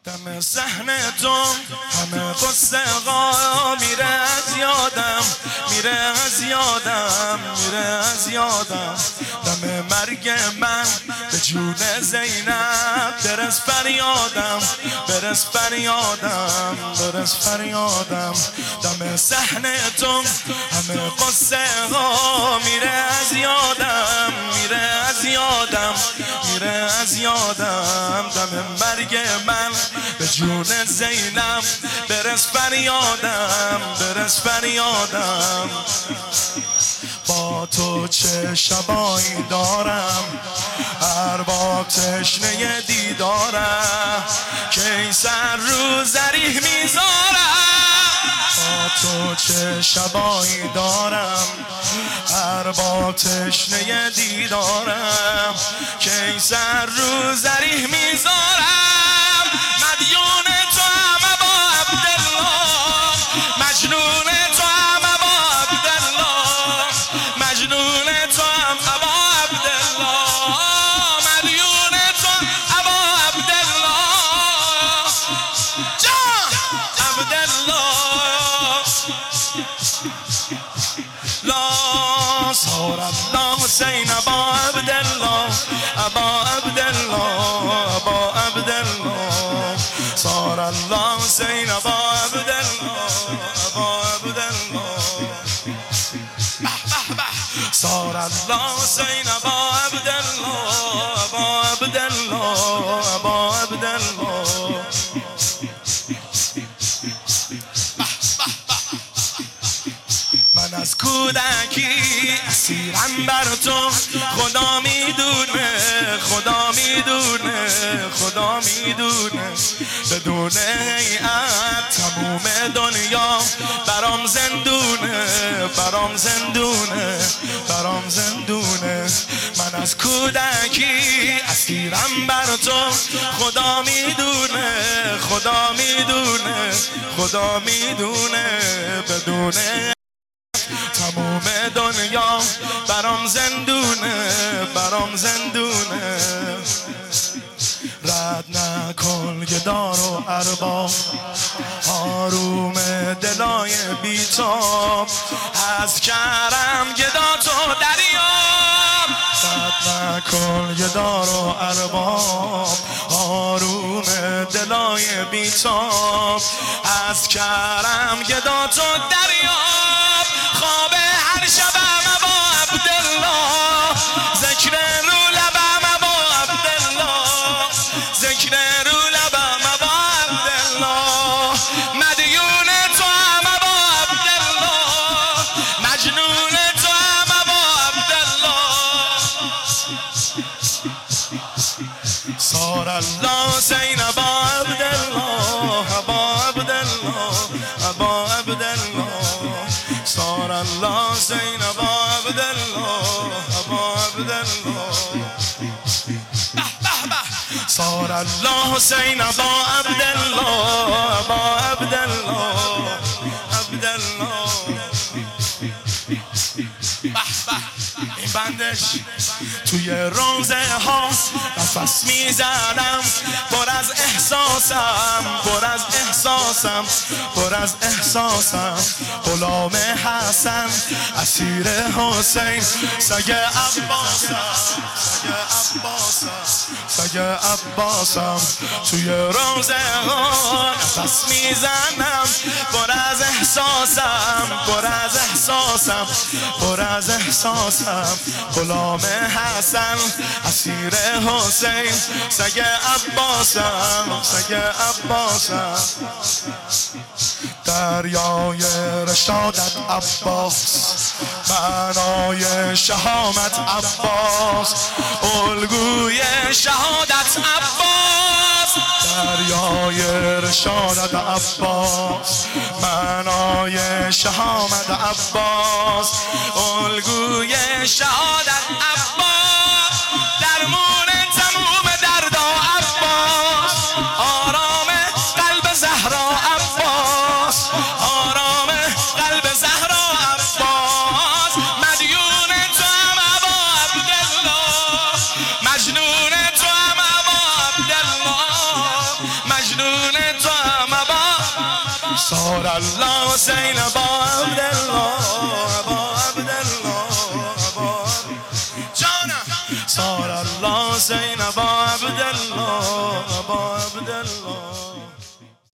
دم صحنه تو همه قصه ها میره از یادم، میره از یادم، میره از یادم. دم مرگ من به جون زینب برس فریادم، برس فریادم، برس فریادم. دم صحنه تو همه قصه ها میره از یادم، میره از یادم، میره از یادم. دم مرگ من به جون زینب برس فریادم، برس فریادم. با تو چه شبایی دارم، ارباب تشنه دیدارم، که سر رو زریح میذارم. با تو چه شبایی دارم، ارباب تشنه دیدارم، که سر رو زریح میذارم. مدیون تو هم ابا عبدالله، مجنون تو هم ابا عبدالله، مجنون تو هم ابا عبدالله، مدیون تو ابا عبدالله، جان عبدالله. لا صار الله حسین ابا عبدالله، ابا عبدالله، ابا عبدالله. صار الله حسین ابا عبدالله، ابا عبدالله. صار الله حسین ابا عبدالله، ابا عبدالله، ابا عبدالله. من از کودکی اسیرم بر تو، خدا میدونه، خدا میدونه، خدا میدونه. بدون هیئت تموم دنیا برام زندونه، برام زندونه، برام زندونه. من از کودکی اسیرم بر تو، خدا میدونه، خدا میدونه، خدا میدونه. بدون تموم دنیا برام زندونه، برام زندونه. رد نکن گدار و ارباب، آروم دلای بیتاب، از کرم گدا تو دریاب. رد نکن گدار و ارباب، آروم دلای بیتاب، از کرم گدا تو دریاب. خواب هر شبم ابا عبدالله، ذکر رو لبم ابا عبدالله، ذکر رو لبم ابا عبدالله. مدیون تو هم ابا عبدالله، مجنون تو هم ابا عبدالله. صار الله حسین ابا عبدالله، ابا عبدالله، ابا عبدالله. صار الله حسین ابا عبدالله، ابا عبدالله. صار الله حسین ابا عبدالله، ابا عبدالله، عبدالله. این بندش توی روزه ها نفس میزنم، پر از احساسم، پر از احساسم، پر از احساسم. غلام حسن اسیر حسین، سگ عباسم، سگ عباسم، سگ عباسم. توی روزه ها نفس میزنم، پر از احساسم، پر از احساسم، پر از احساسم. غلام حسن اسیر حسین، سگ عباسم، سگ عباسم. دریای رشادت عباس، معنای شهامت عباس، الگوی شهادت عباس. دریای رشادت عباس، معنای شهامت عباس، الگوی شهادت عباس. درمون تموم دردا عباس، آرام قلب زهرا عباس، آرام قلب زهرا عباس. مدیون تو هم ابا عبدالله، مجنون تو هم ابا عبدالله، مجنون مجنون تو هم ابا صار الله حسین با عبدالله با عبدالله جانم صار الله حسین با عبدالله با عبدالله